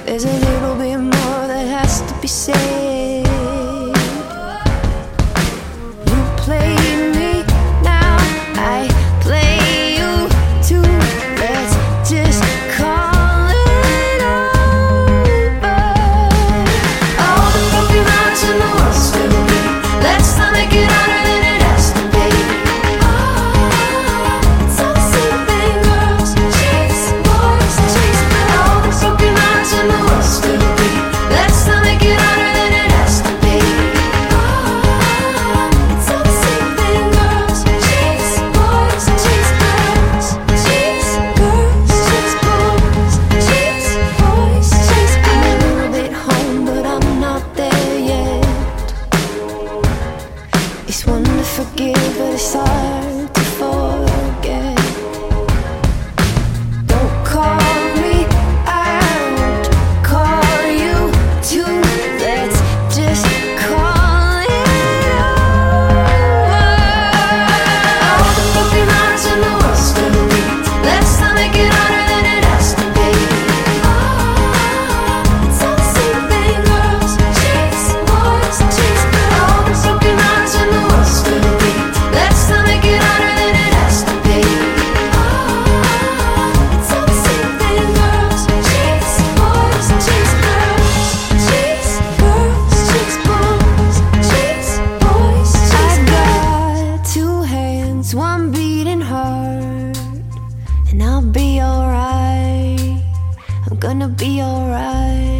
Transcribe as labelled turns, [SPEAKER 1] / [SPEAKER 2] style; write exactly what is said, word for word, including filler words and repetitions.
[SPEAKER 1] There's a little bit more that has to be said. You play me, now I play you too. Let's just call it over. All the broken hearts in the world still beat. Let's not make it harder than it has to be. Oh, it's all the same thing, girls. Chase boys, chase girls. All the broken hearts in the world still beat. Let's not make it harder than it has to be. Oh, it's all the same thing, girls. Chase boys, chase girls. Chase girls, chase boys. Chase boys, chase girls. I'm a little bit home, but I'm not there yet. It's one to forgive, but it's hard to forget. Don't call me, I won't call you too. Let's just call it over. All the broken hearts in the world still beat. Let's not make it harder than it has to be. Oh, it's all the same thing, girls. Chase boys, chase girls. All the broken hearts in the world still beat. Let's not make it harder than it has to be. Oh, it's all the same thing, girls. Chase boys, chase girls. Chase girls, chase boys. Chase boys, chase girls. I got two hands, one beating hard, and I'll be alright. I'm gonna be alright.